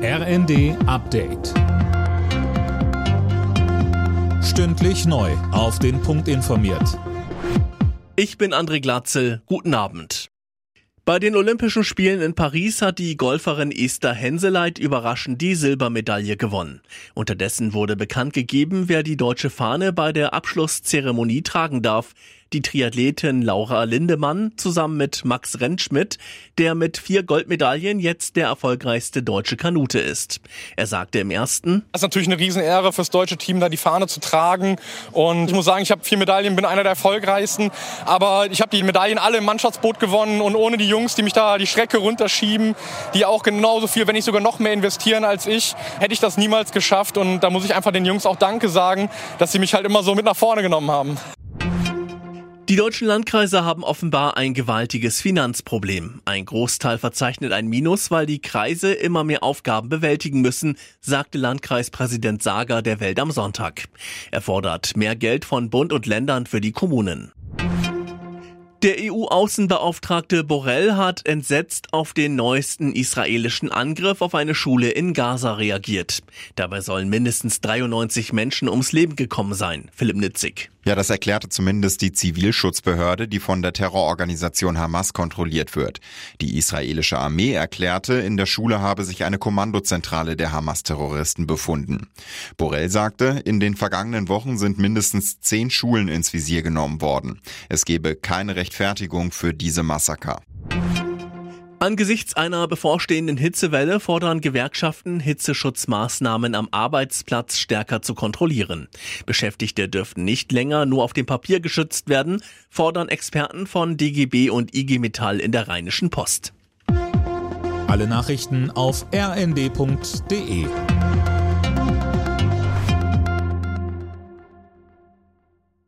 RND Update. Stündlich neu auf den Punkt informiert. Ich bin André Glatzel. Guten Abend. Bei den Olympischen Spielen in Paris hat die Golferin Esther Henseleit überraschend die Silbermedaille gewonnen. Unterdessen wurde bekannt gegeben, wer die deutsche Fahne bei der Abschlusszeremonie tragen darf. Die Triathletin Laura Lindemann zusammen mit Max Rentschmidt, der mit 4 Goldmedaillen jetzt der erfolgreichste deutsche Kanute ist. Er sagte im ersten: Das ist natürlich eine Riesenehre fürs deutsche Team, da die Fahne zu tragen. Und ich muss sagen, ich habe 4 Medaillen, bin einer der erfolgreichsten. Aber ich habe die Medaillen alle im Mannschaftsboot gewonnen. Und ohne die Jungs, die mich da die Strecke runterschieben, die auch genauso viel, wenn nicht sogar noch mehr investieren als ich, hätte ich das niemals geschafft. Und da muss ich einfach den Jungs auch Danke sagen, dass sie mich halt immer so mit nach vorne genommen haben. Die deutschen Landkreise haben offenbar ein gewaltiges Finanzproblem. Ein Großteil verzeichnet ein Minus, weil die Kreise immer mehr Aufgaben bewältigen müssen, sagte Landkreispräsident Sager der Welt am Sonntag. Er fordert mehr Geld von Bund und Ländern für die Kommunen. Der EU-Außenbeauftragte Borrell hat entsetzt auf den neuesten israelischen Angriff auf eine Schule in Gaza reagiert. Dabei sollen mindestens 93 Menschen ums Leben gekommen sein. Philipp Nitzig. Ja, das erklärte zumindest die Zivilschutzbehörde, die von der Terrororganisation Hamas kontrolliert wird. Die israelische Armee erklärte, in der Schule habe sich eine Kommandozentrale der Hamas-Terroristen befunden. Borrell sagte, in den vergangenen Wochen sind mindestens 10 Schulen ins Visier genommen worden. Es gebe keine Rechtfertigung für diese Massaker. Angesichts einer bevorstehenden Hitzewelle fordern Gewerkschaften, Hitzeschutzmaßnahmen am Arbeitsplatz stärker zu kontrollieren. Beschäftigte dürften nicht länger nur auf dem Papier geschützt werden, fordern Experten von DGB und IG Metall in der Rheinischen Post. Alle Nachrichten auf rnd.de.